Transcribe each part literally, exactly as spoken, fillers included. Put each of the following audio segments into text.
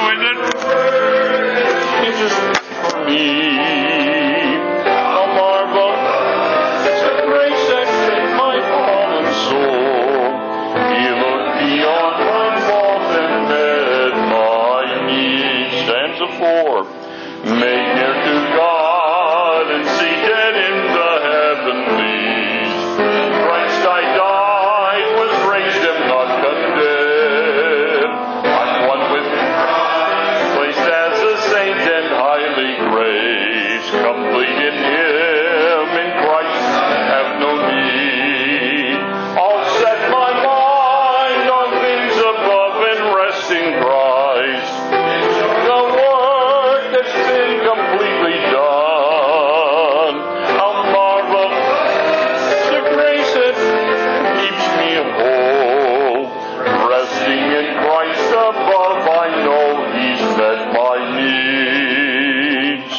is it? It's just for me. A marvelous grace that saved my fallen soul. He looked beyond my fault and met my needs. Stanza four. Made near to God and seated in the heavenlies. Christ I died, was raised, am not condemned. I'm one with Christ, placed as a saint and highly praised. Complete in Him, in Christ have no need. I'll set my mind on things above and rest in Christ. The work that's been completely done. How marvelous the grace that keeps me whole. Resting in Christ above, I know He's met my needs.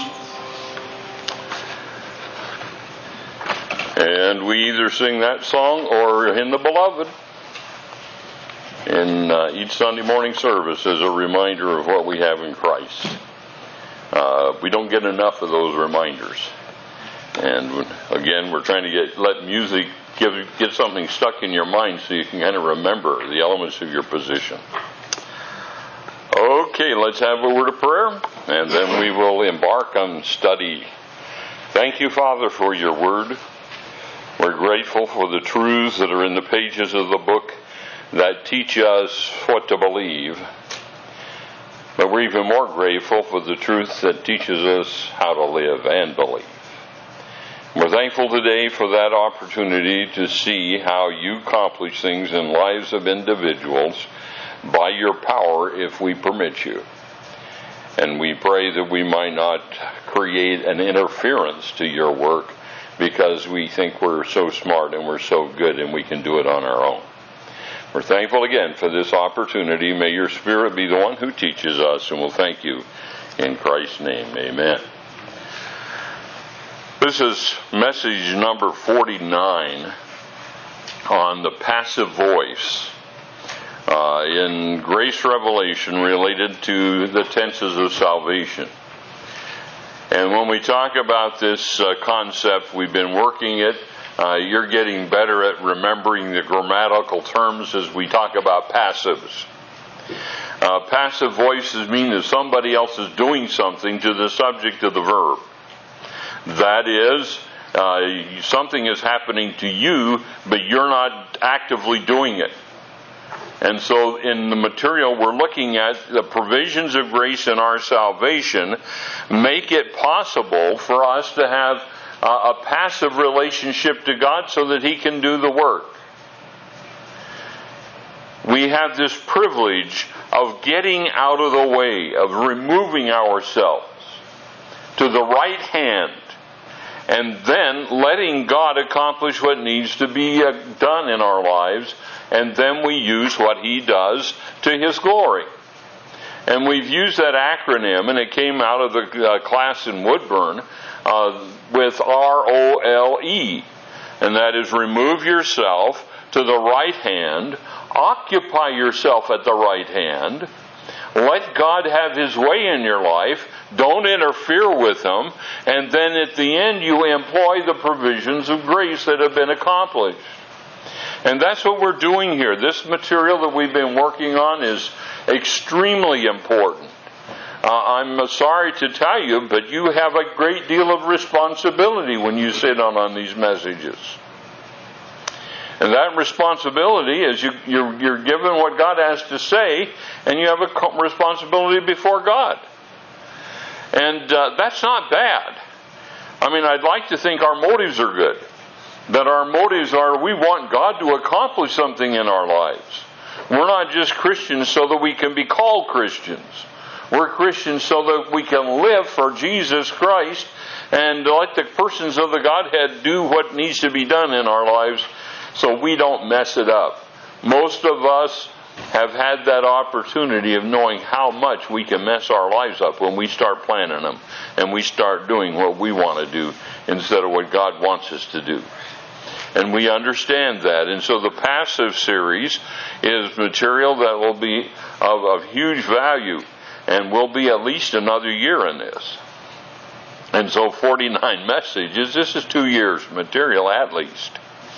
And we either sing that song or In the Beloved in uh, each Sunday morning service as a reminder of what we have in Christ. Uh, we don't get enough of those reminders. And again, we're trying to get let music give, get something stuck in your mind so you can kind of remember the elements of your position. Okay, let's have a word of prayer, and then we will embark on study. Thank you, Father, for your word. We're grateful for the truths that are in the pages of the book that teach us what to believe. But we're even more grateful for the truth that teaches us how to live and believe. We're thankful today for that opportunity to see how you accomplish things in lives of individuals by your power if we permit you. And we pray that we might not create an interference to your work because we think we're so smart and we're so good and we can do it on our own. We're thankful again for this opportunity. May your Spirit be the one who teaches us, and we'll thank you in Christ's name. Amen. This is message number forty-nine on the passive voice uh, in Grace Revelation related to the tenses of salvation. And when we talk about this uh, concept, we've been working it. Uh, you're getting better at remembering the grammatical terms as we talk about passives. Uh, passive voices mean that somebody else is doing something to the subject of the verb. That is, uh, something is happening to you, but you're not actively doing it. And so in the material we're looking at, the provisions of grace in our salvation make it possible for us to have uh, a passive relationship to God so that He can do the work. We have this privilege of getting out of the way, of removing ourselves to the right hand, and then letting God accomplish what needs to be uh, done in our lives, and then we use what He does to His glory. And we've used that acronym, and it came out of the uh, class in Woodburn uh, with R O L E, and that is remove yourself to the right hand, occupy yourself at the right hand, let God have His way in your life, don't interfere with Him, and then at the end you employ the provisions of grace that have been accomplished. And that's what we're doing here. This material that we've been working on is extremely important. Uh, I'm sorry to tell you, but you have a great deal of responsibility when you sit on, on these messages. And that responsibility is you, you're, you're given what God has to say, and you have a responsibility before God. And uh, that's not bad. I mean, I'd like to think our motives are good. That our motives are we want God to accomplish something in our lives. We're not just Christians so that we can be called Christians. We're Christians so that we can live for Jesus Christ and let the persons of the Godhead do what needs to be done in our lives so we don't mess it up. Most of us have had that opportunity of knowing how much we can mess our lives up when we start planning them and we start doing what we want to do instead of what God wants us to do. And we understand that. And so the passive series is material that will be of, of huge value. And we'll be at least another year in this. And so forty-nine messages, this is two years material at least.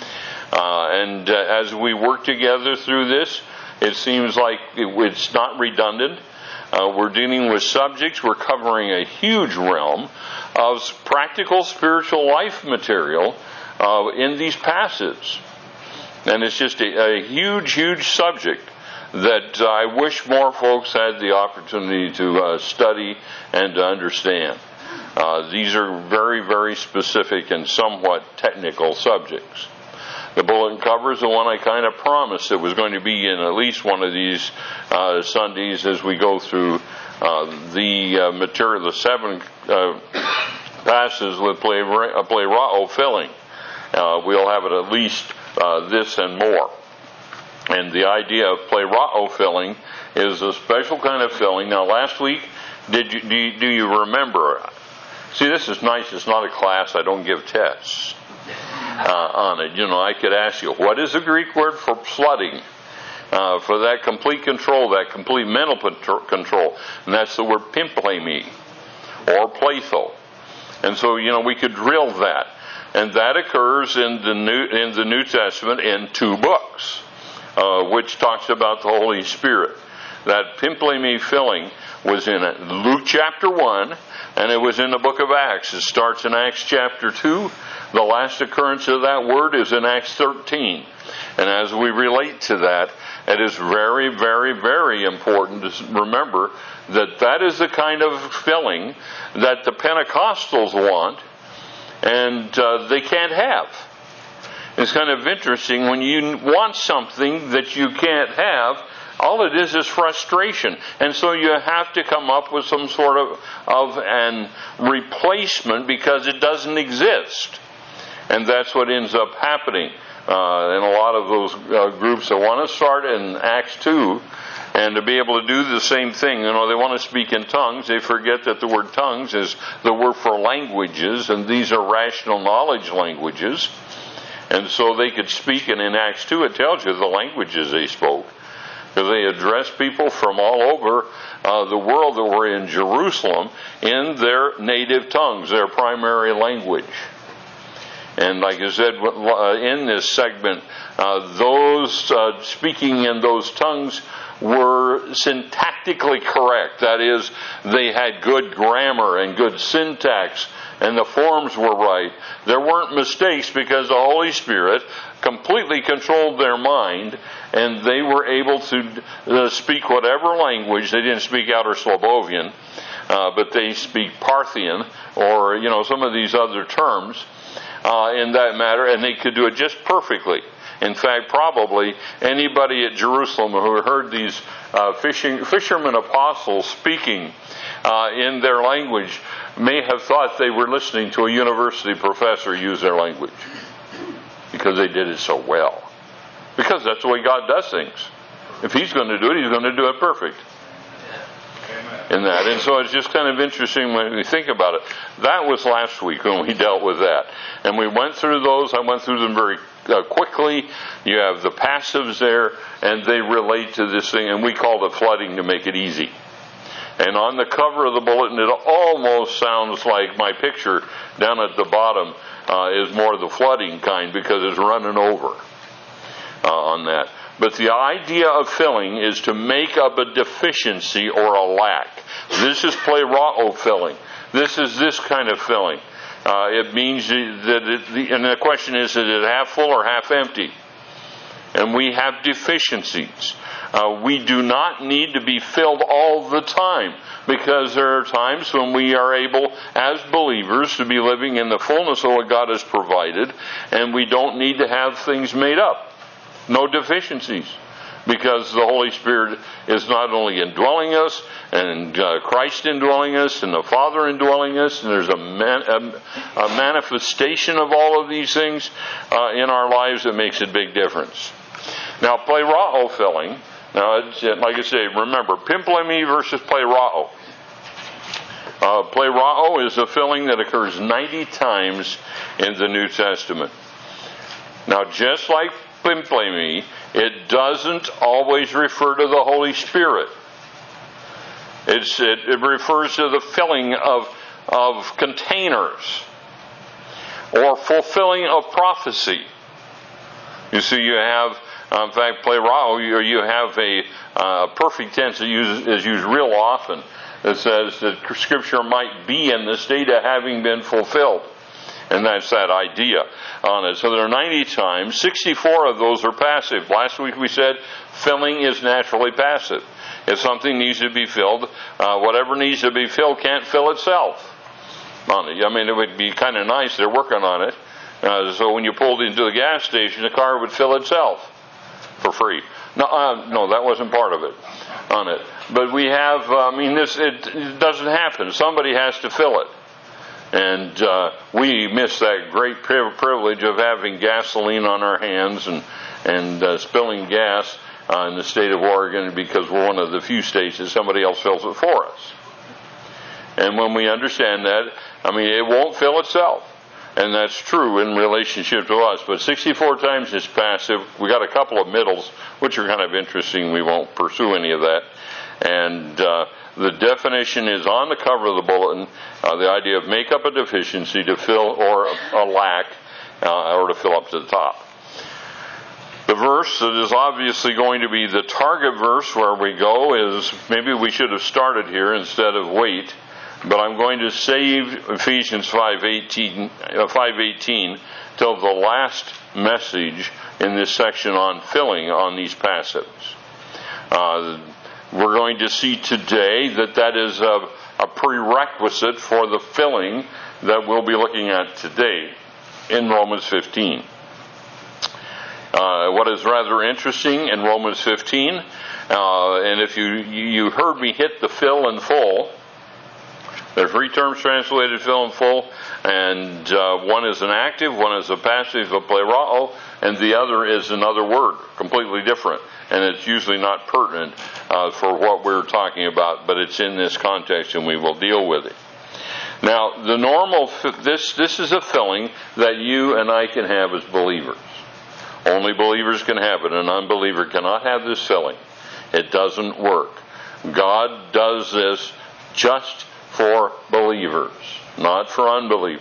Uh, and uh, as we work together through this, it seems like it, it's not redundant. Uh, we're dealing with subjects. We're covering a huge realm of practical spiritual life material uh, in these passages. And it's just a, a huge, huge subject that I wish more folks had the opportunity to uh, study and to understand. Uh, these are very, very specific and somewhat technical subjects. The bulletin cover is the one I kind of promised it was going to be in at least one of these uh, Sundays as we go through uh, the uh, material, the seven uh, passages with plerao filling. Uh, we'll have it at least uh, this and more. And the idea of plerao filling is a special kind of filling. Now, last week, did you, do you, do you remember? See, this is nice. It's not a class. I don't give tests uh, on it. You know, I could ask you, what is the Greek word for flooding? Uh, for that complete control, that complete mental control. And that's the word pimplemi, or pletho. And so, you know, we could drill that. And that occurs in the New, in the New Testament in two books, uh, which talks about the Holy Spirit. That pimplemi filling was in Luke chapter one, and it was in the book of Acts. It starts in Acts chapter two. The last occurrence of that word is in Acts thirteen. And as we relate to that, it is very, very, very important to remember that that is the kind of filling that the Pentecostals want, and uh, they can't have. It's kind of interesting when you want something that you can't have. All it is is frustration. And so you have to come up with some sort of, of an replacement because it doesn't exist. And that's what ends up happening uh, in a lot of those uh, groups that want to start in Acts two and to be able to do the same thing. You know, they want to speak in tongues. They forget that the word tongues is the word for languages, and these are rational knowledge languages. And so they could speak, and in Acts two it tells you the languages they spoke. Because they addressed people from all over uh, the world that were in Jerusalem in their native tongues, their primary language. And like I said, in this segment, uh, those uh, speaking in those tongues were syntactically correct. That is, they had good grammar and good syntax, and the forms were right. There weren't mistakes because the Holy Spirit completely controlled their mind, and they were able to uh, speak whatever language. They didn't speak Outer Slobovian, uh, but they speak Parthian, or, you know, some of these other terms uh, in that matter, and they could do it just perfectly. In fact, probably anybody at Jerusalem who heard these uh, fishing, fishermen apostles speaking uh, in their language may have thought they were listening to a university professor use their language, because they did it so well. Because that's the way God does things. If He's going to do it, He's going to do it perfect. In that. And so it's just kind of interesting when we think about it. That was last week when we dealt with that. And we went through those. I went through them very uh, quickly. You have the passives there, and they relate to this thing. And we called it flooding to make it easy. And on the cover of the bulletin, it almost sounds like my picture down at the bottom uh, is more the flooding kind, because it's running over uh, on that. But the idea of filling is to make up a deficiency or a lack. This is plerao filling. This is this kind of filling. Uh, it means that it, the, and the question is, is it half full or half empty? And we have deficiencies. Uh, we do not need to be filled all the time, because there are times when we are able, as believers, to be living in the fullness of what God has provided, and we don't need to have things made up. No deficiencies, because the Holy Spirit is not only indwelling us, and uh, Christ indwelling us, and the Father indwelling us, and there's a, man, a, a manifestation of all of these things uh, in our lives that makes a big difference. Now, plerao filling, now, it's, like I say, remember, pimplemi versus plerao. Uh, plerao is a filling that occurs ninety times in the New Testament. Now, just like pimplemi, it doesn't always refer to the Holy Spirit. It's, it, it refers to the filling of, of containers or fulfilling of prophecy. You see, you have, uh, in fact, plerao, you, you have a uh, perfect tense that uses, is used real often that says that Scripture might be in the state of having been fulfilled. And that's that idea on it. So there are ninety times. sixty-four of those are passive. Last week we said filling is naturally passive. If something needs to be filled, uh, whatever needs to be filled can't fill itself. On it. I mean, it would be kind of nice. They're working on it. Uh, so when you pulled into the gas station, the car would fill itself for free. No, uh, no, that wasn't part of it on it. But we have, uh, I mean, this it, it doesn't happen. Somebody has to fill it. And uh, we miss that great privilege of having gasoline on our hands and, and uh, spilling gas uh, in the state of Oregon because we're one of the few states that somebody else fills it for us. And when we understand that, I mean, it won't fill itself. And that's true in relationship to us. But sixty-four times is passive. We got a couple of middles, which are kind of interesting. We won't pursue any of that. And uh, the definition is on the cover of the bulletin, uh, the idea of make up a deficiency to fill or a, a lack uh, or to fill up to the top. The verse that is obviously going to be the target verse where we go is, maybe we should have started here instead of wait, but I'm going to save Ephesians five eighteen, uh, five eighteen till the last message in this section on filling on these passives. Uh, we're going to see today that that is a, a prerequisite for the filling that we'll be looking at today in Romans fifteen. Uh, what is rather interesting in Romans fifteen, uh, and if you you heard me hit the fill in full, there are three terms translated fill in full, and uh, one is an active, one is a passive, a plerao, and the other is another word, completely different. And it's usually not pertinent uh, for what we're talking about, but it's in this context and we will deal with it. Now, the normal, this, this is a filling that you and I can have as believers. Only believers can have it. An unbeliever cannot have this filling. It doesn't work. God does this just for believers, not for unbelievers.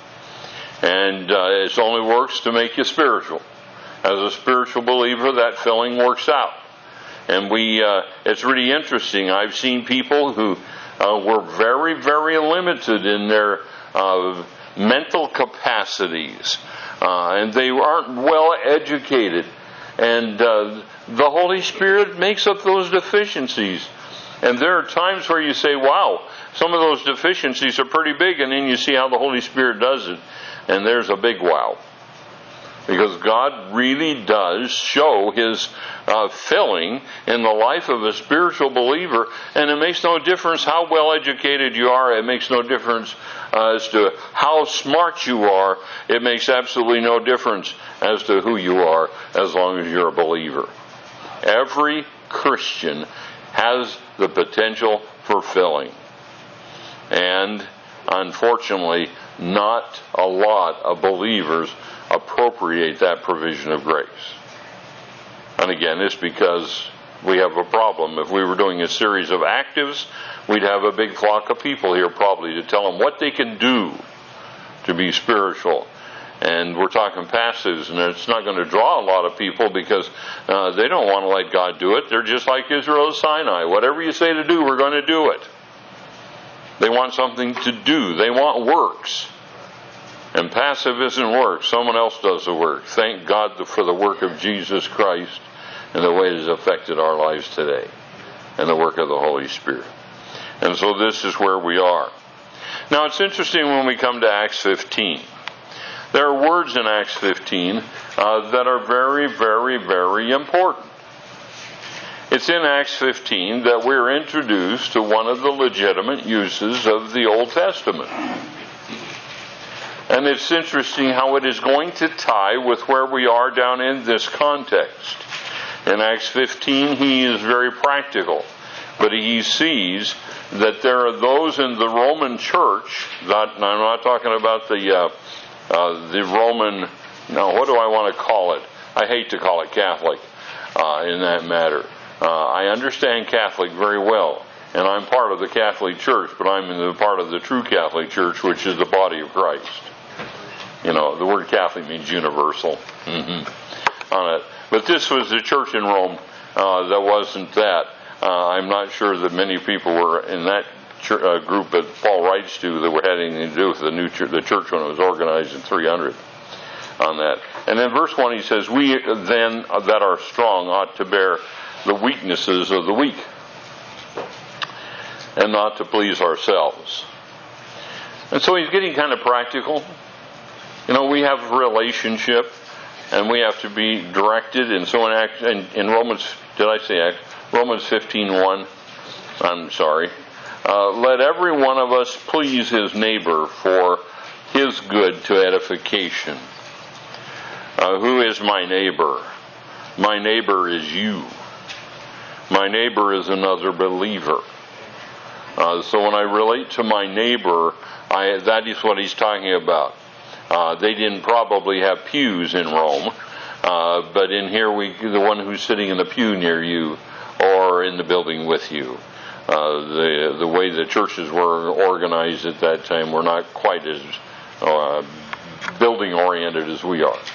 And uh, it only works to make you spiritual. As a spiritual believer, that filling works out. And we, uh, it's really interesting. I've seen people who uh, were very, very limited in their uh, mental capacities. Uh, and they aren't well educated. And uh, the Holy Spirit makes up those deficiencies. And there are times where you say, wow, some of those deficiencies are pretty big. And then you see how the Holy Spirit does it. And there's a big wow. Because God really does show His uh, filling in the life of a spiritual believer, and it makes no difference how well educated you are. It makes no difference uh, as to how smart you are. It makes absolutely no difference as to who you are, as long as you're a believer. Every Christian has the potential for filling, and unfortunately, not a lot of believers appropriate that provision of grace. And again, it's because we have a problem. If we were doing a series of actives, we'd have a big flock of people here probably to tell them what they can do to be spiritual. And we're talking passives, and it's not going to draw a lot of people because uh, they don't want to let God do it. They're just like Israel at Sinai. Whatever you say to do, we're going to do it. They want something to do. They want works. And passive isn't work. Someone else does the work. Thank God for the work of Jesus Christ and the way it has affected our lives today and the work of the Holy Spirit. And so this is where we are. Now it's interesting when we come to Acts fifteen. There are words in Acts fifteen uh, that are very, very, very important. It's in Acts fifteen that we're introduced to one of the legitimate uses of the Old Testament. And it's interesting how it is going to tie with where we are down in this context. In Acts fifteen, he is very practical, but he sees that there are those in the Roman church, not, I'm not talking about the uh, uh, the Roman, no, what do I want to call it? I hate to call it Catholic uh, in that matter. Uh, I understand Catholic very well. And I'm part of the Catholic Church, but I'm in the part of the true Catholic Church, which is the body of Christ. You know, the word Catholic means universal. Mm-hmm. On it. But this was the church in Rome uh, that wasn't that. Uh, I'm not sure that many people were in that ch- uh, group that Paul writes to that were having to do with the new ch- the church when it was organized in three hundred on that. And then verse one, he says, we then that are strong ought to bear the weaknesses of the weak, and not to please ourselves. And so he's getting kind of practical. You know, we have a relationship, and we have to be directed. And so in, Act, in, in Romans, did I say Act? Romans fifteen one, I'm sorry. Uh, let every one of us please his neighbor for his good to edification. Uh, who is my neighbor? My neighbor is you. My neighbor is another believer. Uh, so when I relate to my neighbor, I, that is what he's talking about. Uh, they didn't probably have pews in Rome, uh, but in here, we the one who's sitting in the pew near you or in the building with you. Uh, the the way the churches were organized at that time were not quite as uh, building oriented as we are.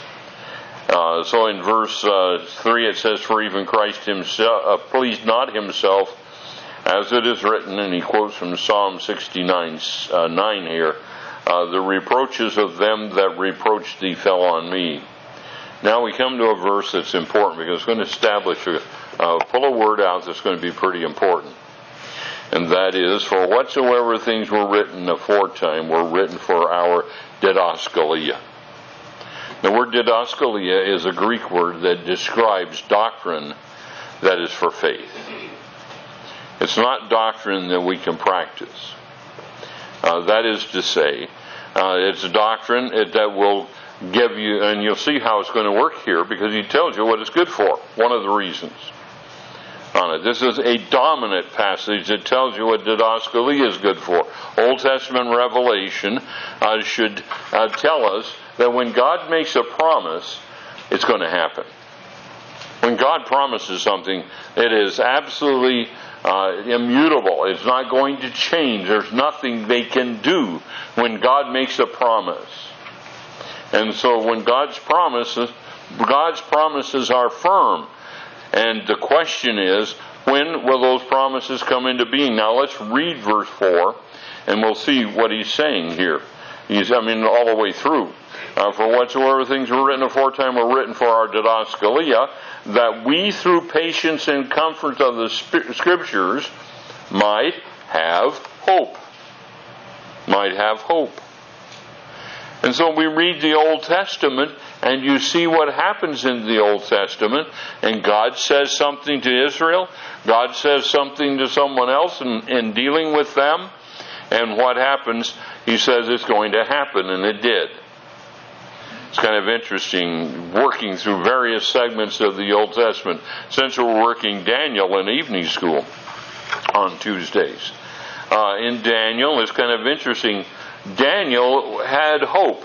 Uh, so in verse uh, three it says, for even Christ himself uh, pleased not himself, as it is written, and he quotes from Psalm sixty-nine uh, nine here, uh, the reproaches of them that reproached thee fell on me. Now we come to a verse that's important because it's going to establish a, uh, pull a word out that's going to be pretty important. And that is, for whatsoever things were written aforetime were written for our didaskalia. The word didaskalia is a Greek word that describes doctrine that is for faith. It's not doctrine that we can practice. Uh, that is to say, uh, it's a doctrine that will give you, and you'll see how it's going to work here because he tells you what it's good for. One of the reasons on it. This is a dominant passage that tells you what didaskalia is good for. Old Testament revelation uh, should uh, tell us that when God makes a promise, it's going to happen. When God promises something, it is absolutely uh, immutable. It's not going to change. There's nothing they can do when God makes a promise. And so when God's promises, God's promises are firm. And the question is, when will those promises come into being? Now let's read verse four, and we'll see what he's saying here. He's, I mean, all the way through. Uh, for whatsoever things were written aforetime were written for our didaskalia, that we through patience and comfort of the Scriptures might have hope. Might have hope. And so we read the Old Testament, and you see what happens in the Old Testament, and God says something to Israel, God says something to someone else in, in dealing with them, and what happens? He says it's going to happen, and it did. It's kind of interesting working through various segments of the Old Testament. Since we're working Daniel in evening school on Tuesdays. Uh, in Daniel, it's kind of interesting. Daniel had hope.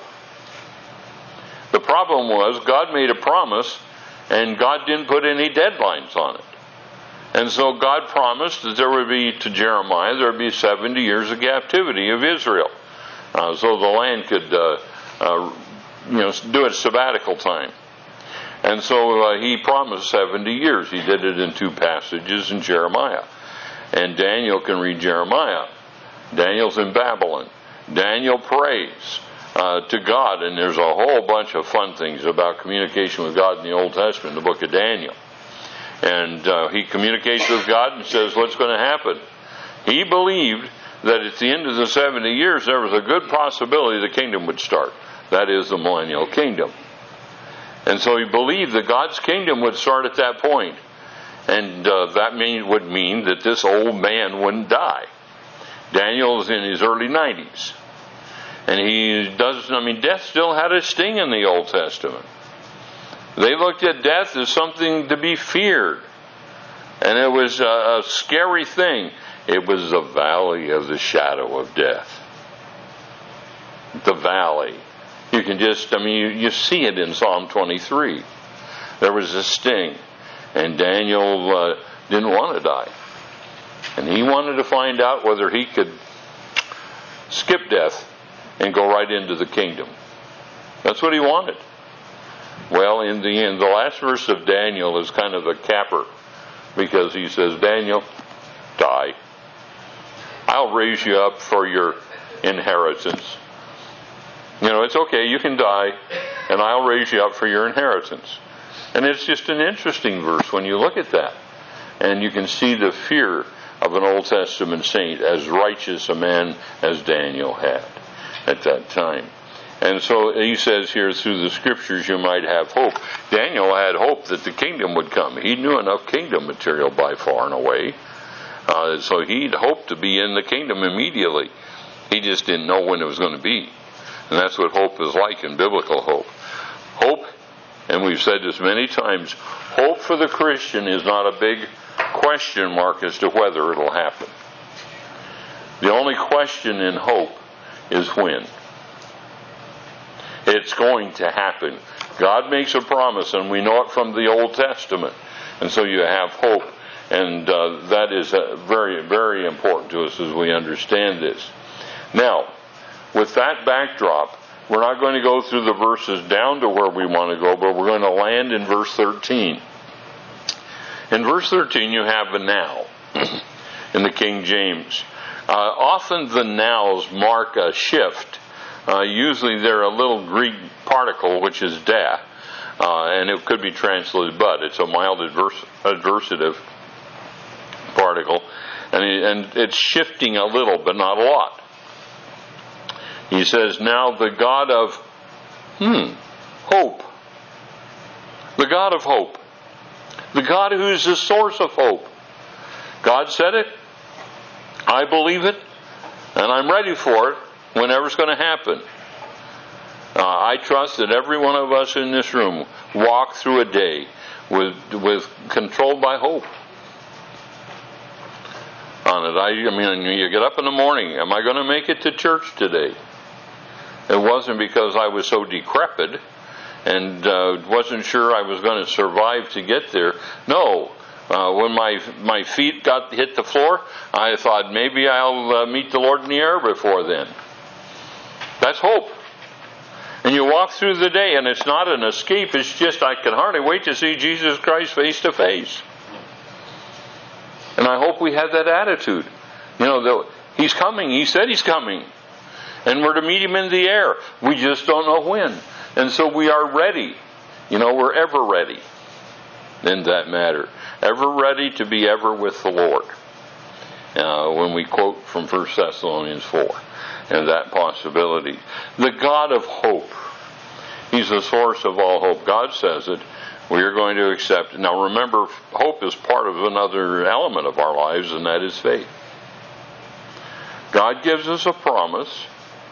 The problem was God made a promise and God didn't put any deadlines on it. And so God promised that there would be, to Jeremiah, there would be seventy years of captivity of Israel. Uh, so the land could uh, uh, you know, do its sabbatical time. And so uh, he promised seventy years. He did it in two passages in Jeremiah. And Daniel can read Jeremiah. Daniel's in Babylon. Daniel prays uh, to God, and there's a whole bunch of fun things about communication with God in the Old Testament, in the book of Daniel. And uh, he communicates with God and says, what's going to happen? He believed that at the end of the seventy years, there was a good possibility the kingdom would start. That is the millennial kingdom. And so he believed that God's kingdom would start at that point. And uh, that mean, would mean that this old man wouldn't die. Daniel's in his early nineties. And he does, I mean, death still had a sting in the Old Testament. They looked at death as something to be feared. And it was a, a scary thing. It was the valley of the shadow of death. The valley. You can just, I mean, you, you see it in Psalm twenty-three. There was a sting. And Daniel uh, didn't want to die. And he wanted to find out whether he could skip death and go right into the kingdom. That's what he wanted. Well, in the end, the last verse of Daniel is kind of a capper, because he says, Daniel, die. I'll raise you up for your inheritance. You know, it's okay, you can die, and I'll raise you up for your inheritance. And it's just an interesting verse when you look at that. And you can see the fear of an Old Testament saint, as righteous a man as Daniel had at that time. And so he says here, through the scriptures you might have hope. Daniel had hope that the kingdom would come. He knew enough kingdom material by far and away. Uh, so he'd hoped to be in the kingdom immediately. He just didn't know when it was going to be. And that's what hope is like in biblical hope. Hope, and we've said this many times, hope for the Christian is not a big question mark as to whether it'll happen. The only question in hope is when. It's going to happen. God makes a promise, and we know it from the Old Testament. And so you have hope. And uh, that is uh, very, very important to us as we understand this. Now, with that backdrop, we're not going to go through the verses down to where we want to go, but we're going to land in verse thirteen. In verse thirteen, you have a now in the King James. Uh, often the nows mark a shift. Uh, usually they're a little Greek particle, which is da, uh, and it could be translated but. It's a mild adverse, adversative particle, and, it, and it's shifting a little, but not a lot. He says, now the God of, hmm, hope. The God of hope. The God who is the source of hope. God said it, I believe it, and I'm ready for it whenever it's going to happen. Uh, I trust that every one of us in this room walk through a day with with controlled by hope on it. I, I mean, you get up in the morning, am I going to make it to church today? It wasn't because I was so decrepit and uh, wasn't sure I was going to survive to get there. No. Uh, when my my feet got hit the floor, I thought maybe I'll uh, meet the Lord in the air before then. That's hope. And you walk through the day, and it's not an escape. It's just I can hardly wait to see Jesus Christ face to face. And I hope we have that attitude. You know, the, He's coming. He said He's coming. And we're to meet Him in the air. We just don't know when. And so we are ready. You know, we're ever ready in that matter. Ever ready to be ever with the Lord. Uh, when we quote from First Thessalonians four. And that possibility. The God of hope. He's the source of all hope. God says it. We are going to accept it. Now remember, hope is part of another element of our lives, and that is faith. God gives us a promise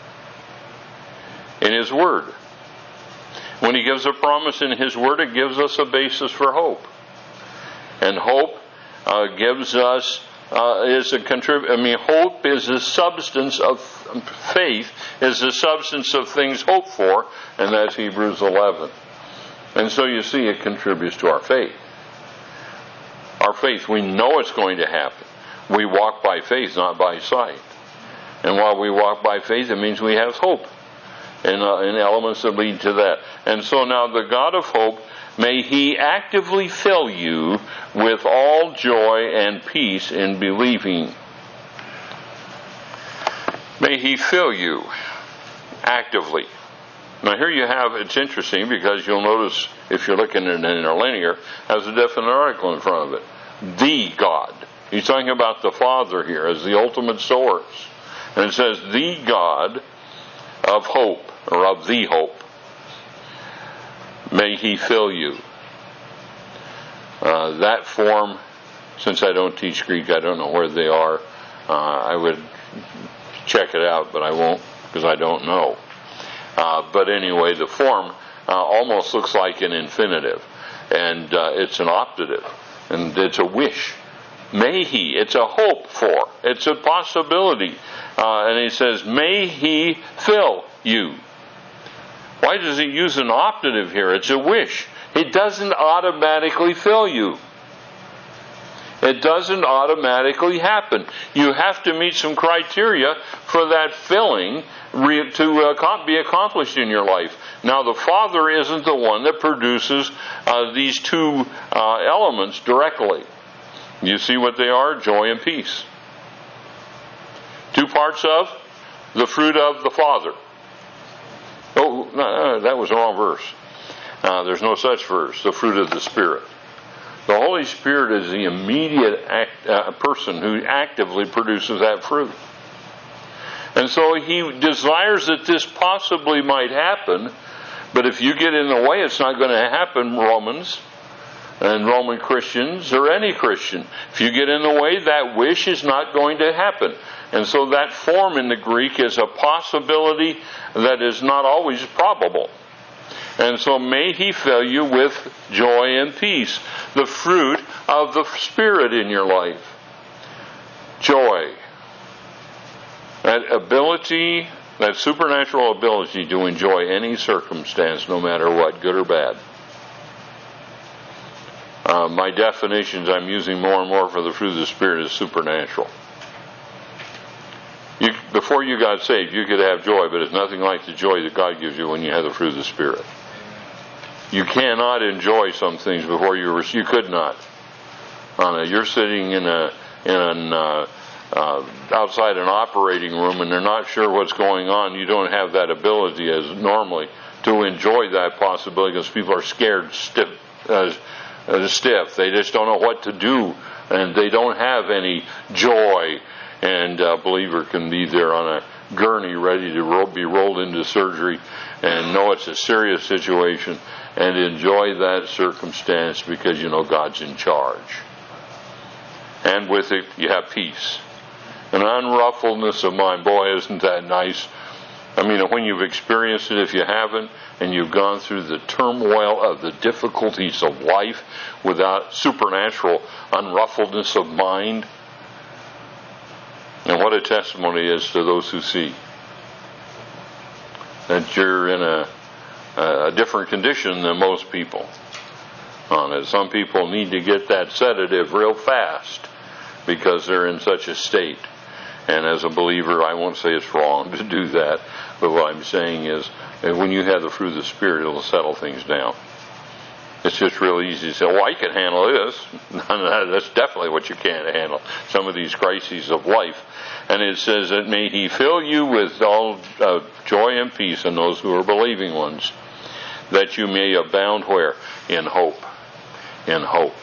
in His Word. When He gives a promise in His Word, it gives us a basis for hope. And hope uh, gives us, uh, is a contrib- I mean, hope is the substance of faith, is the substance of things hoped for, and that's Hebrews eleven. And so you see, it contributes to our faith. Our faith, we know it's going to happen. We walk by faith, not by sight. And while we walk by faith, it means we have hope. And, uh, and elements that lead to that. And so now the God of hope, may He actively fill you with all joy and peace in believing. May He fill you actively. Now here you have, it's interesting because you'll notice if you're looking at an interlinear, has a definite article in front of it. The God. He's talking about the Father here as the ultimate source. And it says, the God of hope, or of the hope. May He fill you. Uh, that form, since I don't teach Greek, I don't know where they are. Uh, I would check it out, but I won't because I don't know. Uh, but anyway, the form uh, almost looks like an infinitive. And uh, it's an optative. And it's a wish. May He. It's a hope for. It's a possibility. Uh, and He says, may He fill you. Why does He use an optative here? It's a wish. It doesn't automatically fill you. It doesn't automatically happen. You have to meet some criteria for that filling to uh, be accomplished in your life. Now, the Father isn't the one that produces uh, these two uh, elements directly. You see what they are? Joy and peace. Two parts of the fruit of the Father. Oh, no, that was the wrong verse. Uh, there's no such verse. The fruit of the Spirit. The Holy Spirit is the immediate act, uh, person who actively produces that fruit. And so He desires that this possibly might happen, but if you get in the way, it's not going to happen, Romans and Roman Christians or any Christian. If you get in the way, that wish is not going to happen. And so that form in the Greek is a possibility that is not always probable. And so may He fill you with joy and peace, the fruit of the Spirit in your life. Joy. That ability, that supernatural ability to enjoy any circumstance, no matter what, good or bad. Uh, my definitions I'm using more and more for the fruit of the Spirit is supernatural. You, before you got saved, you could have joy, but it's nothing like the joy that God gives you when you have the fruit of the Spirit. You cannot enjoy some things before you were. You could not. Uh, you're sitting in a in an uh, uh, outside an operating room, and they're not sure what's going on. You don't have that ability as normally to enjoy that possibility because people are scared stiff. Uh, uh, stiff. They just don't know what to do, and they don't have any joy. And a believer can be there on a gurney ready to ro- be rolled into surgery and know it's a serious situation and enjoy that circumstance because you know God's in charge. And with it, you have peace. An unruffledness of mind. Boy, isn't that nice? I mean, when you've experienced it, if you haven't, and you've gone through the turmoil of the difficulties of life without supernatural unruffledness of mind, and what a testimony is to those who see that you're in a, a different condition than most people on it. Some people need to get that sedative real fast because they're in such a state. And as a believer, I won't say it's wrong to do that, but what I'm saying is that when you have the fruit of the Spirit, it'll settle things down. It's just real easy to say, well, I can handle this. That's definitely what you can't handle, some of these crises of life. And it says that may He fill you with all uh, joy and peace in those who are believing ones, that you may abound where? In hope. In hope.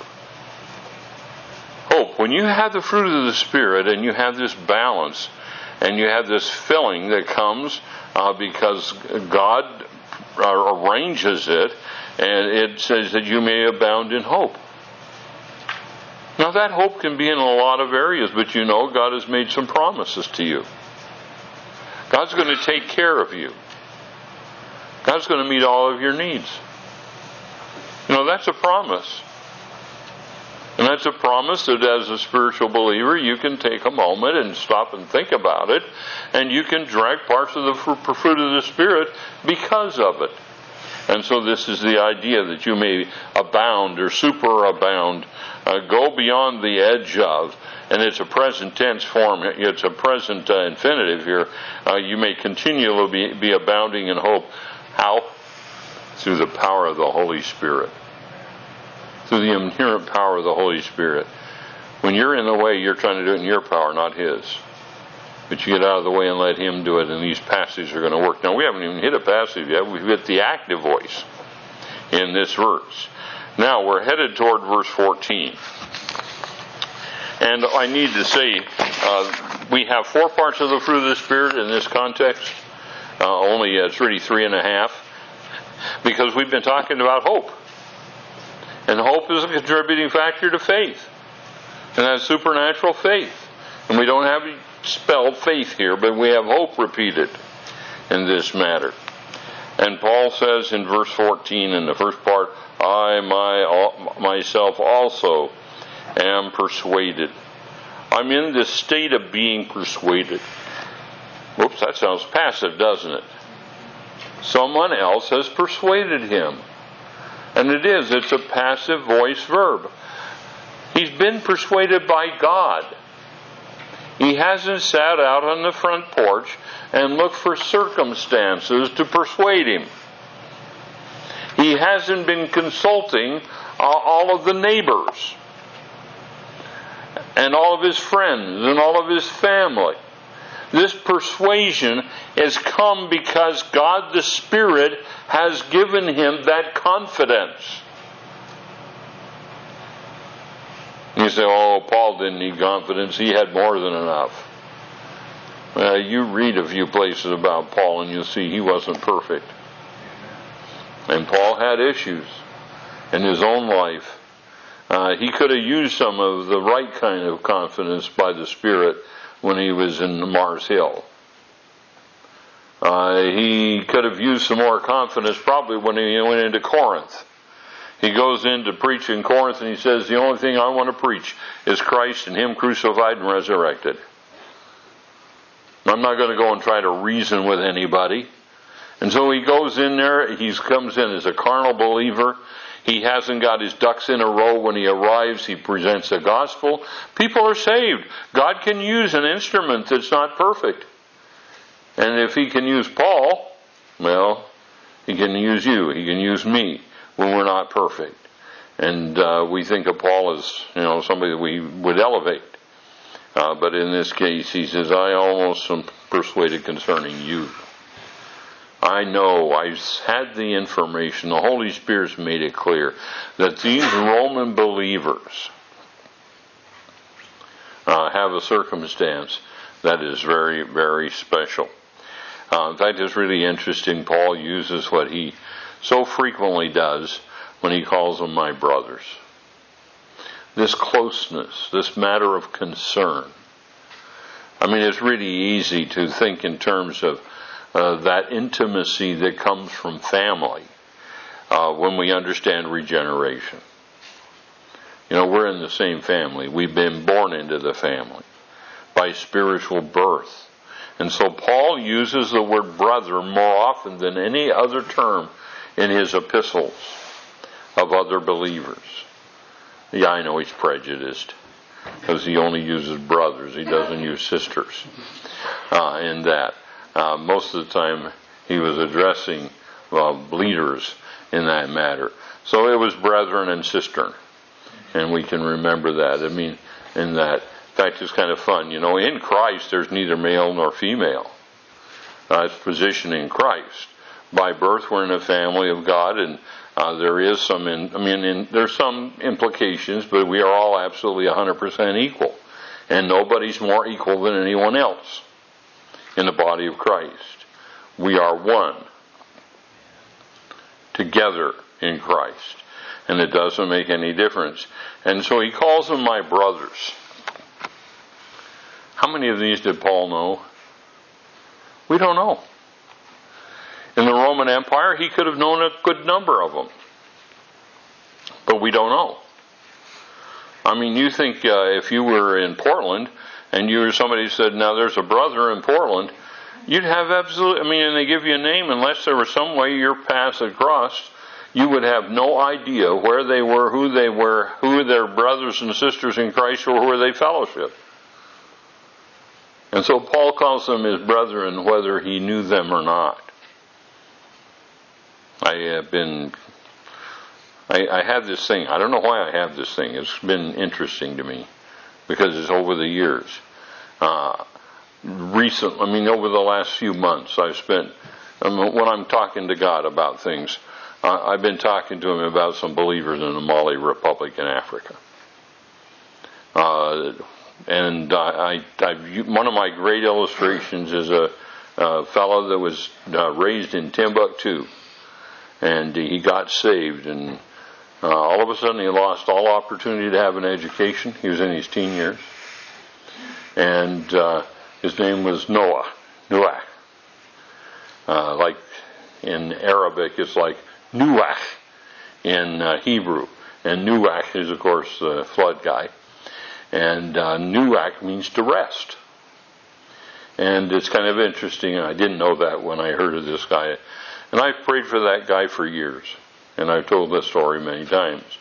Hope. When you have the fruit of the Spirit and you have this balance and you have this filling that comes uh, because God uh, arranges it, and it says that you may abound in hope. Now that hope can be in a lot of areas, but you know God has made some promises to you. God's going to take care of you. God's going to meet all of your needs. You know, that's a promise. And that's a promise that as a spiritual believer, you can take a moment and stop and think about it, and you can direct parts of the fruit of the Spirit because of it. And so this is the idea that you may abound or superabound, uh, go beyond the edge of, and it's a present tense form, it's a present uh, infinitive here, uh, you may continually be, be abounding in hope. How? Through the power of the Holy Spirit. Through the inherent power of the Holy Spirit. When you're in the way, you're trying to do it in your power, not His. But you get out of the way and let Him do it, and these passages are going to work. Now, we haven't even hit a passive yet. We've hit the active voice in this verse. Now, we're headed toward verse fourteen. And I need to say, uh, we have four parts of the fruit of the Spirit in this context. Uh, only uh, it's really three and a half. Because we've been talking about hope. And hope is a contributing factor to faith. And that's supernatural faith. And we don't have spelled faith here, but we have hope repeated in this matter. And Paul says in verse fourteen, in the first part, I my, myself also am persuaded. I'm in this state of being persuaded. Whoops, that sounds passive, doesn't it? Someone else has persuaded him. And it is, it's a passive voice verb. He's been persuaded by God. He hasn't sat out on the front porch and looked for circumstances to persuade him. He hasn't been consulting uh, all of the neighbors and all of his friends and all of his family. This persuasion has come because God the Spirit has given him that confidence. You say, oh, Paul didn't need confidence. He had more than enough. Well, you read a few places about Paul and you'll see he wasn't perfect. And Paul had issues in his own life. Uh, he could have used some of the right kind of confidence by the Spirit when he was in Mars Hill. Uh, he could have used some more confidence probably when he went into Corinth. He goes in to preach in Corinth and he says, the only thing I want to preach is Christ and Him crucified and resurrected. I'm not going to go and try to reason with anybody. And so he goes in there, he comes in as a carnal believer. He hasn't got his ducks in a row. When he arrives, he presents the gospel. People are saved. God can use an instrument that's not perfect. And if He can use Paul, well, He can use you. He can use me when we're not perfect. And uh, we think of Paul as, you know, somebody that we would elevate. Uh, but in this case, he says, I almost am persuaded concerning you. I know, I've had the information, the Holy Spirit's made it clear, that these Roman believers uh, have a circumstance that is very, very special. Uh, in fact, it's really interesting. Paul uses what he so frequently does when he calls them my brothers. This closeness, this matter of concern. I mean, it's really easy to think in terms of uh, that intimacy that comes from family uh, when we understand regeneration. You know, we're in the same family. We've been born into the family by spiritual birth. And so Paul uses the word brother more often than any other term in his epistles of other believers. Yeah, I know he's prejudiced because he only uses brothers. He doesn't use sisters uh, in that. Uh, most of the time he was addressing uh, leaders in that matter. So it was brethren and sister. And we can remember that. I mean, in that. In fact, it's kind of fun. You know, in Christ there's neither male nor female. Uh, it's position in Christ. By birth we're in a family of God, and uh, there is some, in, I mean, in, there's some implications, but we are all absolutely one hundred percent equal. And nobody's more equal than anyone else in the body of Christ. We are one together in Christ. And it doesn't make any difference. And so he calls them my brothers. How many of these did Paul know? We don't know. In the Roman Empire, he could have known a good number of them. But we don't know. I mean, you think uh, if you were in Portland and you were somebody who said, now there's a brother in Portland, you'd have absolute, I mean, and they give you a name, unless there was some way your paths had crossed, you would have no idea where they were, who they were, who their brothers and sisters in Christ were, who they fellowship. And so Paul calls them his brethren whether he knew them or not. I have been, I, I have this thing, I don't know why I have this thing, it's been interesting to me, because it's over the years. Uh, recent, I mean over the last few months I've spent, I mean, when I'm talking to God about things, uh, I've been talking to him about some believers in the Mali Republic in Africa. Uh, and I, I, one of my great illustrations is a, a fellow that was uh, raised in Timbuktu. And he got saved, and uh, all of a sudden he lost all opportunity to have an education. He was in his teen years. And uh, his name was Noah, Noah. Uh, like in Arabic, it's like Nuach in uh, Hebrew. And Nuach is, of course, the flood guy. And uh, Nuach means to rest. And it's kind of interesting. I didn't know that when I heard of this guy. And I've prayed for that guy for years. And I've told this story many times.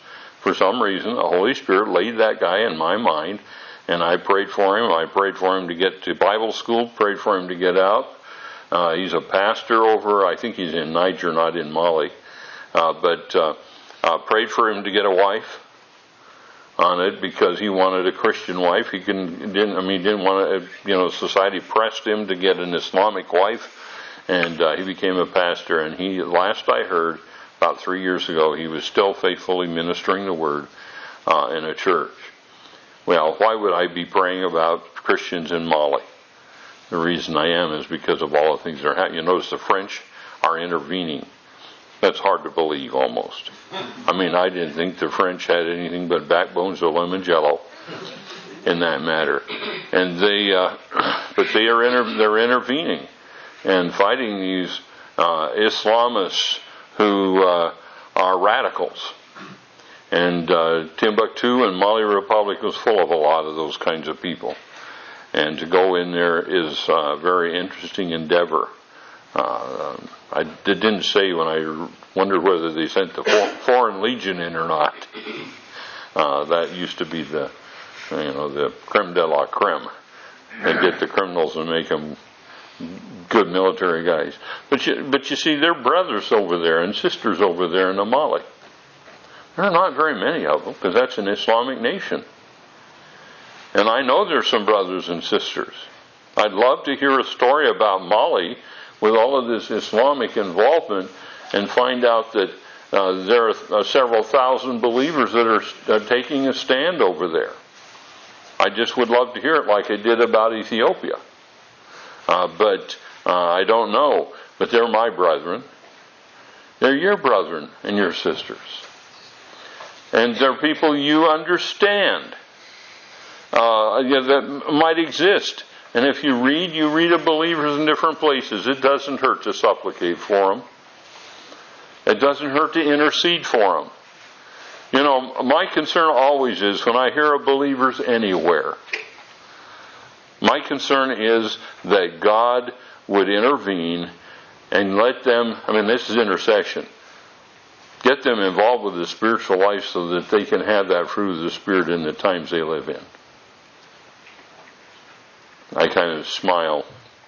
for some reason, the Holy Spirit laid that guy in my mind, and I prayed for him. I prayed for him to get to Bible school, prayed for him to get out. Uh, he's a pastor over, I think he's in Niger, not in Mali. Uh, but uh, uh, prayed for him to get a wife on it because he wanted a Christian wife. He couldn't, didn't, I mean, didn't want to, you know, society pressed him to get an Islamic wife, and uh, he became a pastor. And he, last I heard, about three years ago, he was still faithfully ministering the word uh, in a church. Well, why would I be praying about Christians in Mali? The reason I am is because of all the things that are happening. You notice the French are intervening. That's hard to believe, almost. I mean, I didn't think the French had anything but backbones of lemon jello in that matter. And they, uh, but they are inter- they're intervening and fighting these uh, Islamists who uh, are radicals. And uh, Timbuktu and Mali Republic was full of a lot of those kinds of people. And to go in there is a very interesting endeavor. Uh, I didn't say when I wondered whether they sent the Foreign Legion in or not. Uh, that used to be the, you know, the creme de la creme. They get the criminals and make them good military guys. But you, but you see, they're brothers over there and sisters over there in Mali. There are not very many of them because that's an Islamic nation. And I know there's some brothers and sisters. I'd love to hear a story about Mali with all of this Islamic involvement and find out that uh, there are uh, several thousand believers that are uh, taking a stand over there. I just would love to hear it like I did about Ethiopia. Uh, but uh, I don't know. But they're my brethren. They're your brethren and your sisters. And they're people you understand uh, that might exist. And if you read, you read of believers in different places. It doesn't hurt to supplicate for them. It doesn't hurt to intercede for them. You know, my concern always is when I hear of believers anywhere, my concern is that God would intervene and let them, I mean, this is intercession, get them involved with the spiritual life so that they can have that fruit of the Spirit in the times they live in. I kind of smile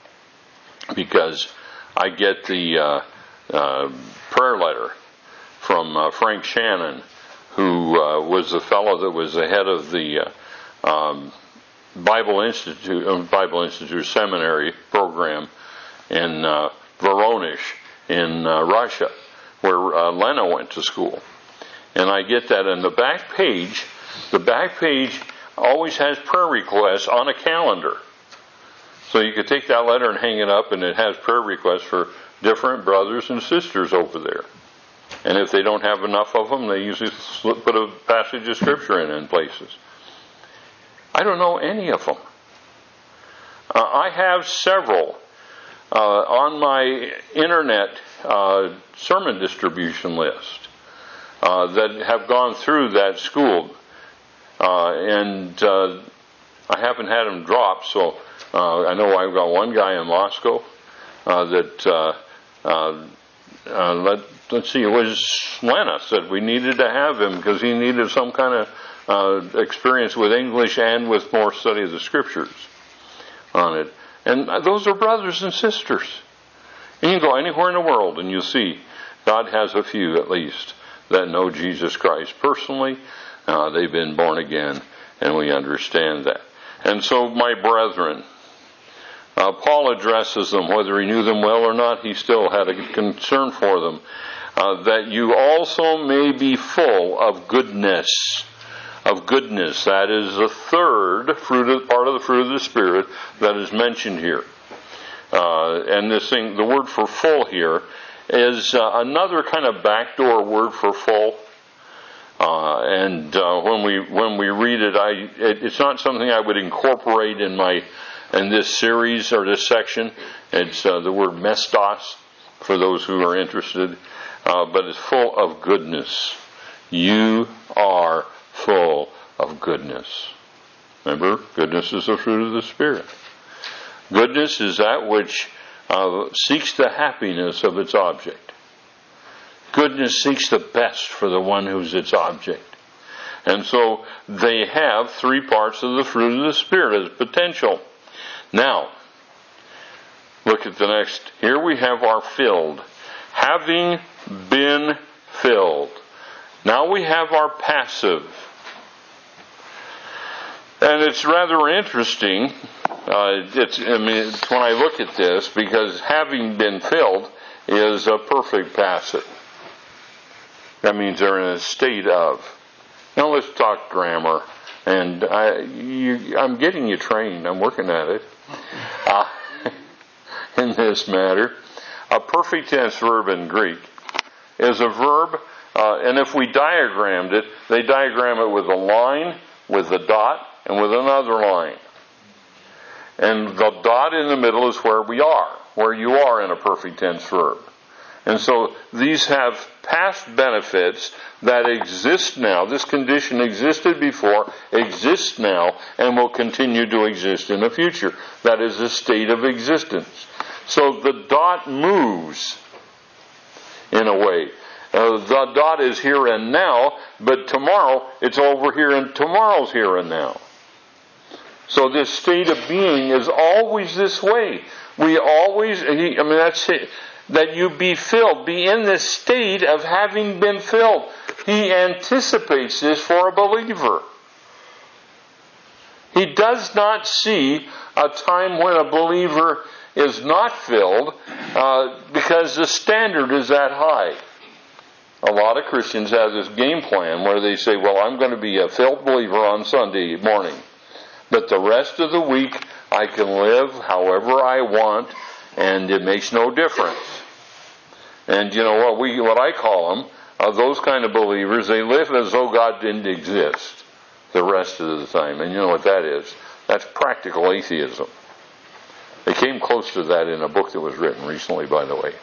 because I get the uh, uh, prayer letter from uh, Frank Shannon, who uh, was the fellow that was the head of the uh, um, Bible Institute, uh, Bible Institute Seminary program in uh, Voronezh in uh, Russia, where uh, Lena went to school. And I get that in the back page. The back page always has prayer requests on a calendar. So you could take that letter and hang it up, and it has prayer requests for different brothers and sisters over there. And if they don't have enough of them, they usually put a passage of Scripture in in places. I don't know any of them. Uh, I have several uh, on my internet uh, sermon distribution list uh, that have gone through that school. Uh, and uh, I haven't had them dropped, so uh, I know I've got one guy in Moscow uh, that, uh, uh, uh, let, let's see, it was Lena said we needed to have him because he needed some kind of uh, experience with English and with more study of the Scriptures on it. And those are brothers and sisters. And you can go anywhere in the world and you'll see God has a few at least that know Jesus Christ personally. Uh, they've been born again, and we understand that. And so, my brethren, uh, Paul addresses them, whether he knew them well or not, he still had a concern for them, uh, that you also may be full of goodness. Of goodness, that is the third fruit of, part of the fruit of the Spirit that is mentioned here. Uh, and this thing, the word for full here, is uh, another kind of backdoor word for full. Uh, and uh, when we when we read it, I it, it's not something I would incorporate in my in this series or this section. It's uh, the word mestos for those who are interested, uh, but it's full of goodness. You are full of goodness. Remember, goodness is the fruit of the Spirit. Goodness is that which uh, seeks the happiness of its object. Goodness seeks the best for the one who's its object. And so they have three parts of the fruit of the Spirit as potential. Now, look at the next. Here we have our filled. Having been filled. Now we have our passive. And it's rather interesting. Uh, it's, I mean, it's when I look at this, because having been filled is a perfect passive. That means they're in a state of. Now let's talk grammar. And I, you, I'm getting you trained. I'm working at it. Uh, in this matter, a perfect tense verb in Greek is a verb, uh, and if we diagrammed it, they diagram it with a line, with a dot, and with another line. And the dot in the middle is where we are, where you are in a perfect tense verb. And so these have past benefits that exist now. This condition existed before, exists now, and will continue to exist in the future. That is a state of existence. So the dot moves in a way. Uh, the dot is here and now, but tomorrow it's over here and tomorrow's here and now. So this state of being is always this way. We always, I mean, that's it. That you be filled, be in this state of having been filled. He anticipates this for a believer. He does not see a time when a believer is not filled uh, because the standard is that high. A lot of Christians have this game plan where they say, well, I'm going to be a filled believer on Sunday morning, but the rest of the week I can live however I want, and it makes no difference. And you know what we, what I call them, uh, those kind of believers, they live as though God didn't exist the rest of the time. And you know what that is? That's practical atheism. They came close to that in a book that was written recently, by the way.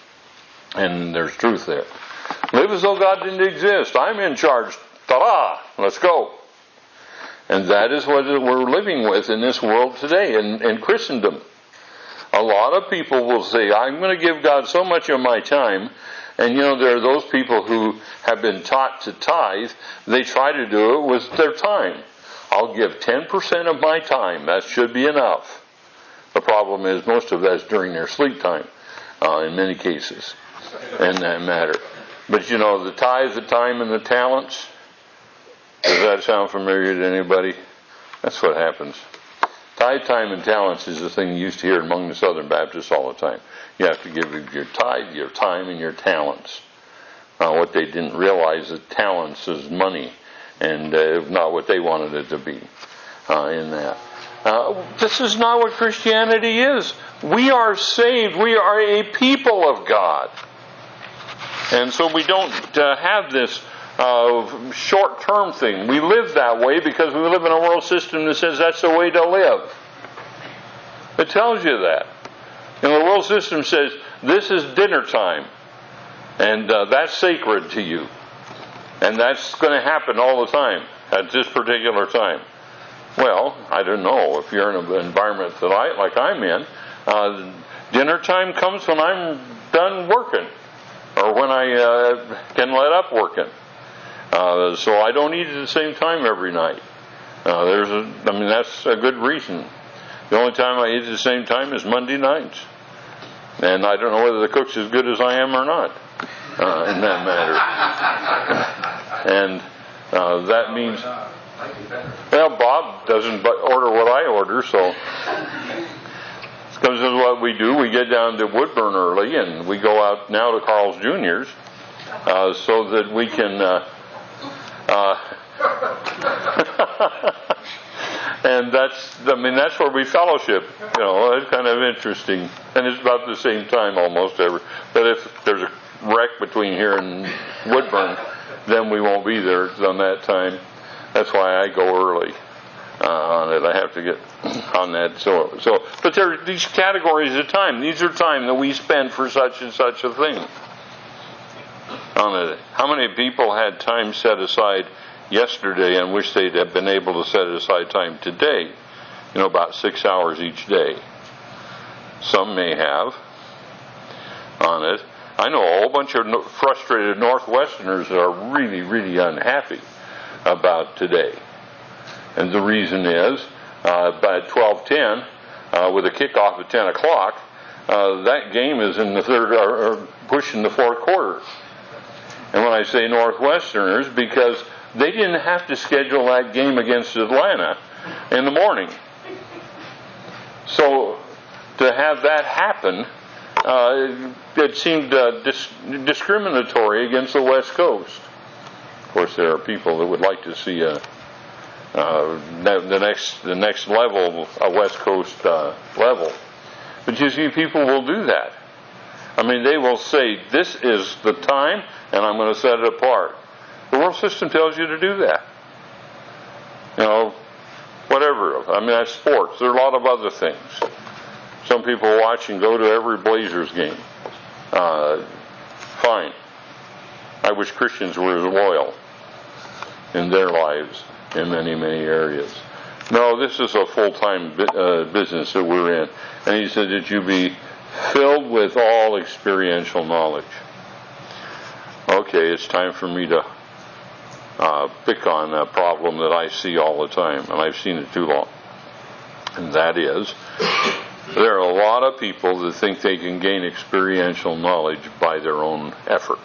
And there's truth there. Live as though God didn't exist. I'm in charge. Ta-da! Let's go. And that is what we're living with in this world today, in, in Christendom. A lot of people will say, I'm going to give God so much of my time. And you know, there are those people who have been taught to tithe. They try to do it with their time. I'll give ten percent of my time. That should be enough. The problem is most of that's during their sleep time, uh, in many cases, in that matter. But you know, the tithe, the time, and the talents, does that sound familiar to anybody? That's what happens. Tithe, time, and talents is the thing you used to hear among the Southern Baptists all the time. You have to give your tithe, your time, and your talents. Uh, what they didn't realize is talents is money, and uh, not what they wanted it to be uh, in that. Uh, this is not what Christianity is. We are saved. We are a people of God. And so we don't uh, have this uh, short-term thing. We live that way because we live in a world system that says that's the way to live. It tells you that. And the world system says, this is dinner time. And uh, that's sacred to you. And that's going to happen all the time at this particular time. Well, I don't know. If you're in an environment that I, like I'm in, uh, dinner time comes when I'm done working. Or when I uh, can let up working. Uh, so I don't eat at the same time every night. Uh, there's a, I mean, that's a good reason. The only time I eat at the same time is Monday nights. And I don't know whether the cook's as good as I am or not, uh, in that matter. And uh, that means, well, Bob doesn't order what I order, so because this is what we do. We get down to Woodburn early, and we go out now to Carl's Junior's uh, so that we can. Uh, uh, and that's, I mean, that's where we fellowship. You know, it's kind of interesting, and it's about the same time almost every. But if there's a wreck between here and Woodburn, then we won't be there on that time. That's why I go early. Uh, on it, I have to get on that. So, so, but there are these categories of time. These are time that we spend for such and such a thing. On it, how many people had time set aside yesterday and wish they'd have been able to set aside time today? You know, about six hours each day. Some may have. On it, I know a whole bunch of frustrated Northwesterners that are really, really unhappy. about today. And the reason is, uh, by twelve ten, uh, with a kickoff at ten o'clock, uh, that game is in the third, or, or pushing the fourth quarter. And when I say Northwesterners, because they didn't have to schedule that game against Atlanta in the morning. So to have that happen, uh, it seemed uh, dis- discriminatory against the West Coast. Of course, there are people that would like to see a, uh, the next the next level, a West Coast uh, level. But you see, people will do that. I mean, they will say, this is the time, and I'm going to set it apart. The world system tells you to do that. You know, whatever. I mean, that's sports. There are a lot of other things. Some people watch and go to every Blazers game. Uh, fine. I wish Christians were as loyal in their lives in many, many areas. No, this is a full-time uh, business that we're in. And he said that you be filled with all experiential knowledge. Okay, it's time for me to uh, pick on a problem that I see all the time, and I've seen it too long. And that is, there are a lot of people that think they can gain experiential knowledge by their own effort.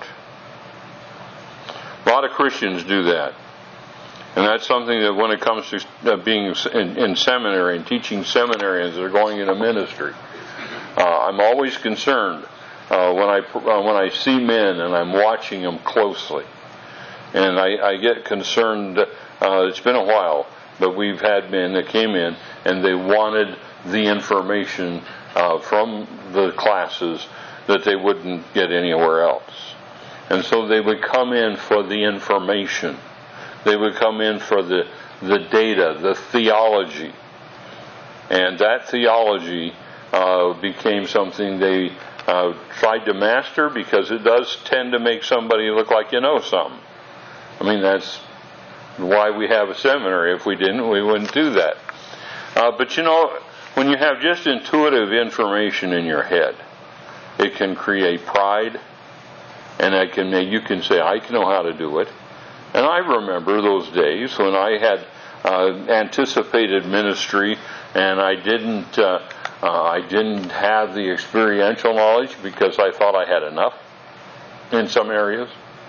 A lot of Christians do that. And that's something that when it comes to being in, in seminary and teaching seminarians that are going into ministry, uh, I'm always concerned uh, when I uh, when I see men and I'm watching them closely. And I, I get concerned, uh, it's been a while, but we've had men that came in and they wanted the information uh, from the classes that they wouldn't get anywhere else. And so they would come in for the information. They would come in for the, the data, the theology. And that theology uh, became something they uh, tried to master, because it does tend to make somebody look like you know something. I mean, that's why we have a seminary. If we didn't, we wouldn't do that. Uh, but you know, when you have just intuitive information in your head, it can create pride, and it can you can say, I know how to do it. And I remember those days when I had uh, anticipated ministry, and I didn't uh, uh, I didn't have the experiential knowledge because I thought I had enough in some areas.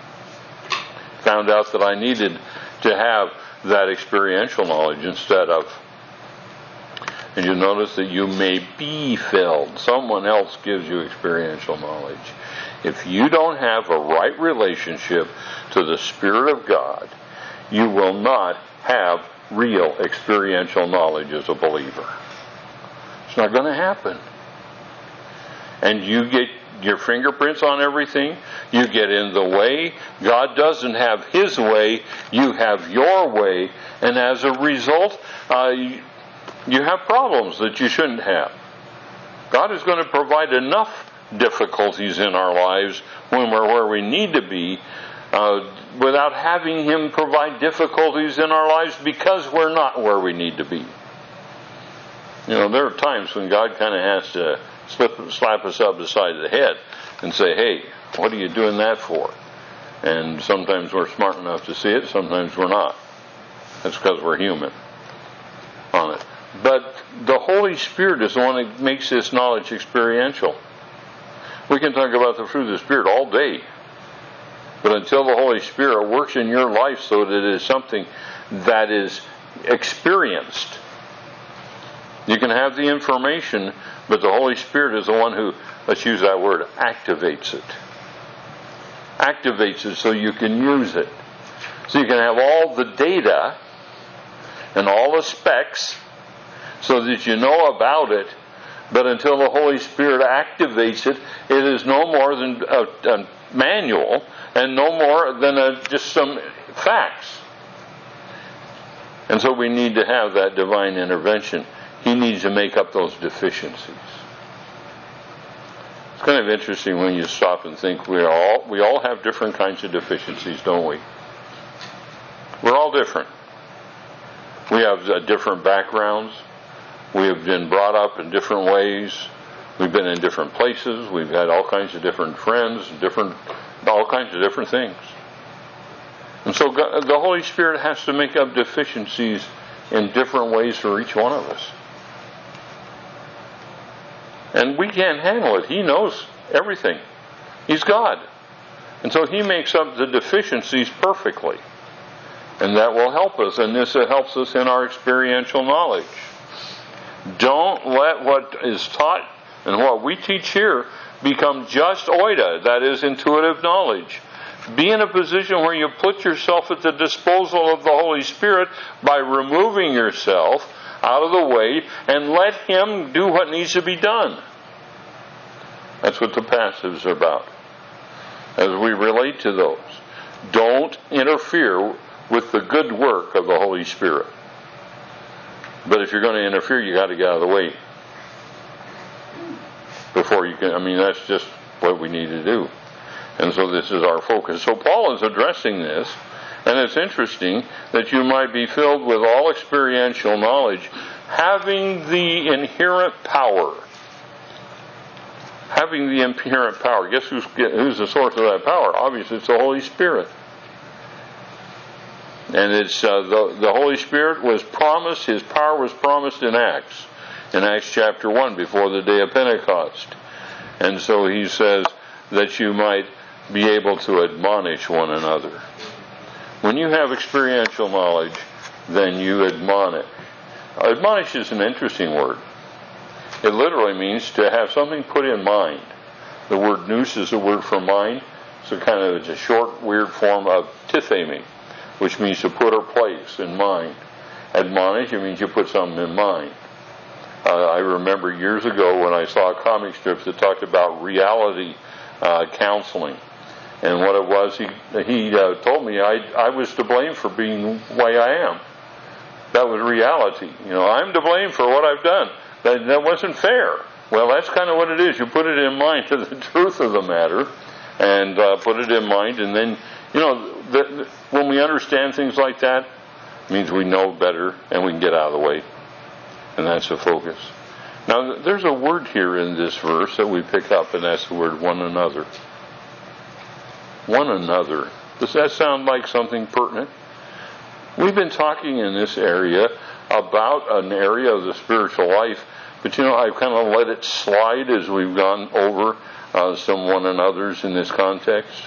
Found out that I needed to have that experiential knowledge instead of. And you notice that you may be filled. Someone else gives you experiential knowledge. If you don't have a right relationship to the Spirit of God, you will not have real experiential knowledge as a believer. It's not going to happen. And you get your fingerprints on everything. You get in the way. God doesn't have His way. You have your way. And as a result, uh, you, you have problems that you shouldn't have. God is going to provide enough difficulties in our lives when we're where we need to be, uh, without having Him provide difficulties in our lives because we're not where we need to be. You know, there are times when God kind of has to slip, slap us up the side of the head and say, hey, what are you doing that for? And sometimes we're smart enough to see it, sometimes we're not. That's because we're human on it. But the Holy Spirit is the one that makes this knowledge experiential. We can talk about the fruit of the Spirit all day. But until the Holy Spirit works in your life so that it is something that is experienced, you can have the information, but the Holy Spirit is the one who, let's use that word, activates it. Activates it so you can use it. So you can have all the data and all the specs so that you know about it, but until the Holy Spirit activates it, it is no more than a, a manual and no more than a, just some facts. And so we need to have that divine intervention. He needs to make up those deficiencies. It's kind of interesting when you stop and think we all we all have different kinds of deficiencies, don't we? We're all different. We have uh, different backgrounds. We have been brought up in different ways. We've been in different places. We've had all kinds of different friends, different, all kinds of different things. And so God, the Holy Spirit has to make up deficiencies in different ways for each one of us. And we can't handle it. He knows everything. He's God. And so He makes up the deficiencies perfectly. And that will help us. And this helps us in our experiential knowledge. Don't let what is taught and what we teach here become just oida, that is, intuitive knowledge. Be in a position where you put yourself at the disposal of the Holy Spirit by removing yourself out of the way and let Him do what needs to be done. That's what the passives are about. As we relate to those, don't interfere with the good work of the Holy Spirit. But if you're going to interfere, you got to get out of the way before you can. I mean, that's just what we need to do. And so this is our focus. So Paul is addressing this, and it's interesting that you might be filled with all experiential knowledge, having the inherent power. Having the inherent power. Guess who's, who's the source of that power? Obviously, it's the Holy Spirit. And it's uh, the, the Holy Spirit was promised, His power was promised in Acts, in Acts chapter one, before the day of Pentecost. And so he says that you might be able to admonish one another. When you have experiential knowledge, then you admonish. Admonish is an interesting word. It literally means to have something put in mind. The word nous is a word for mind, so kind of it's a short, weird form of tifemi, which means to put or place in mind. Admonish, it means you put something in mind. Uh, I remember years ago when I saw a comic strip that talked about reality uh, counseling. And what it was, he he uh, told me I I was to blame for being the way I am. That was reality. You know, I'm to blame for what I've done. That, that wasn't fair. Well, that's kind of what it is. You put it in mind to the truth of the matter, and uh, put it in mind, and then, you know, the, the, when we understand things like that, it means we know better, and we can get out of the way. And that's the focus. Now, there's a word here in this verse that we pick up, and that's the word one another. One another. Does that sound like something pertinent? We've been talking in this area about an area of the spiritual life, but you know, I've kind of let it slide as we've gone over uh, some one another's in this context.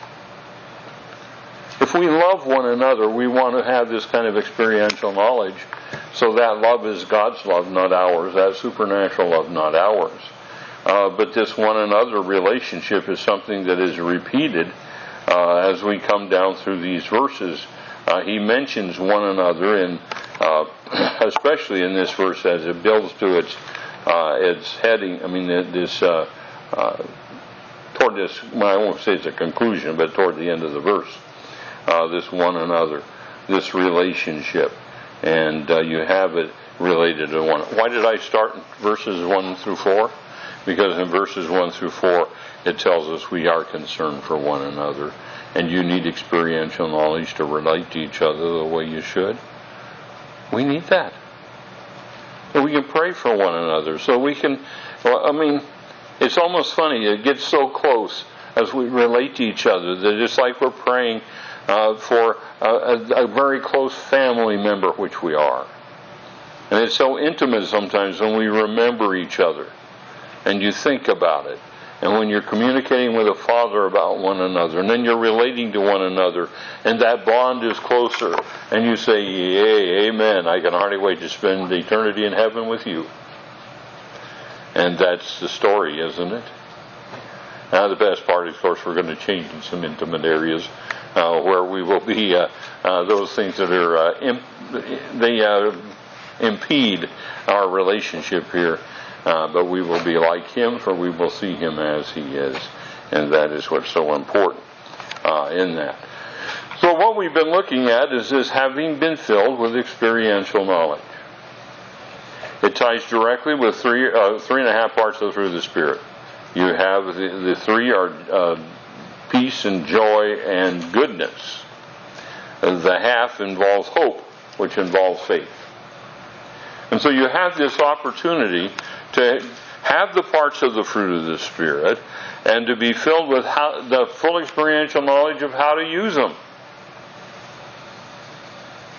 If we love one another, we want to have this kind of experiential knowledge, so that love is God's love, not ours. That supernatural love, not ours. Uh, but this one another relationship is something that is repeated uh, as we come down through these verses. Uh, he mentions one another, in, uh, especially in this verse as it builds to its uh, its heading. I mean, this uh, uh, toward this. Well, I won't say it's a conclusion, but toward the end of the verse, uh, this one another, this relationship, and uh, you have it related to one. Why did I start in verses one through four? Because in verses one through four, it tells us we are concerned for one another. And you need experiential knowledge to relate to each other the way you should. We need that. And we can pray for one another. So we can, well, I mean, it's almost funny. It gets so close as we relate to each other that it's like we're praying uh, for a, a, a very close family member, which we are. And it's so intimate sometimes when we remember each other and you think about it. And when you're communicating with a father about one another, and then you're relating to one another, and that bond is closer, and you say, yay, amen, I can hardly wait to spend eternity in heaven with you. And that's the story, isn't it? Now, the best part is, of course, we're going to change in some intimate areas uh, where we will be uh, uh, those things that are uh, imp- they uh, impede our relationship here. Uh, but we will be like Him, for we will see Him as He is. And that is what's so important uh, in that. So what we've been looking at is this having been filled with experiential knowledge. It ties directly with three uh, three and a half parts of the fruit of the Spirit. You have the, the three are uh, peace and joy and goodness. The half involves hope, which involves faith. And so you have this opportunity to have the parts of the fruit of the Spirit and to be filled with how, the full experiential knowledge of how to use them.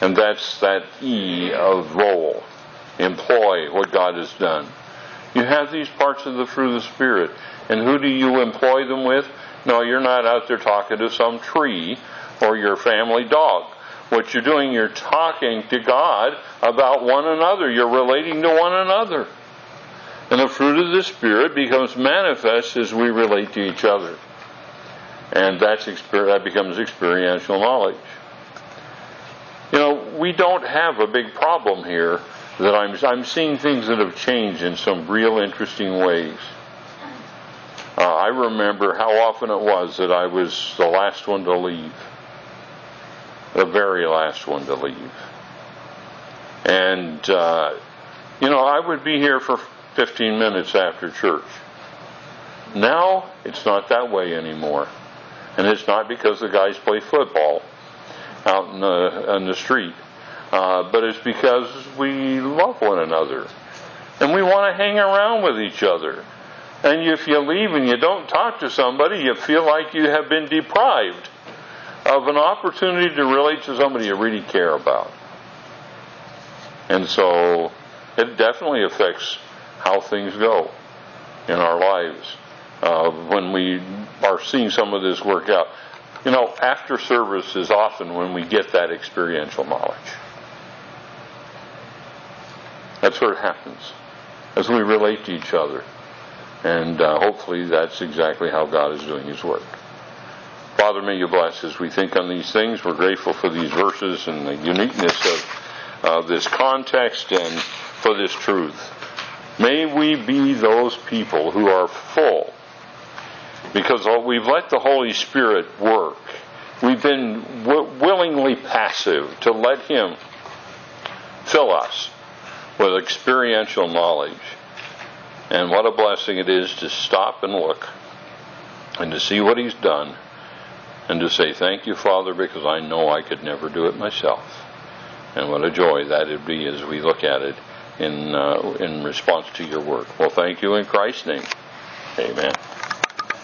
And that's that E of role. Employ what God has done. You have these parts of the fruit of the Spirit. And who do you employ them with? No, you're not out there talking to some tree or your family dog. What you're doing, you're talking to God about one another. You're relating to one another. And the fruit of the Spirit becomes manifest as we relate to each other. And that's that becomes experiential knowledge. You know, we don't have a big problem here that I'm, I'm seeing things that have changed in some real interesting ways. Uh, I remember how often it was that I was the last one to leave. The very last one to leave. And, uh, you know, I would be here for fifteen minutes after church. Now, it's not that way anymore. And it's not because the guys play football out in the, in the street. Uh, but it's because we love one another. And we want to hang around with each other. And if you leave and you don't talk to somebody, you feel like you have been deprived of an opportunity to relate to somebody you really care about. And so it definitely affects how things go in our lives uh, when we are seeing some of this work out. You know, after service is often when we get that experiential knowledge. That's where it happens, as we relate to each other. And uh, hopefully that's exactly how God is doing His work. Father, may you bless as we think on these things. We're grateful for these verses and the uniqueness of uh, this context and for this truth. May we be those people who are full, because we've let the Holy Spirit work. We've been w- willingly passive to let Him fill us with experiential knowledge. And what a blessing it is to stop and look and to see what He's done and to say, thank you, Father, because I know I could never do it myself. And what a joy that would be as we look at it in uh, in response to your work. Well, thank you in Christ's name. Amen.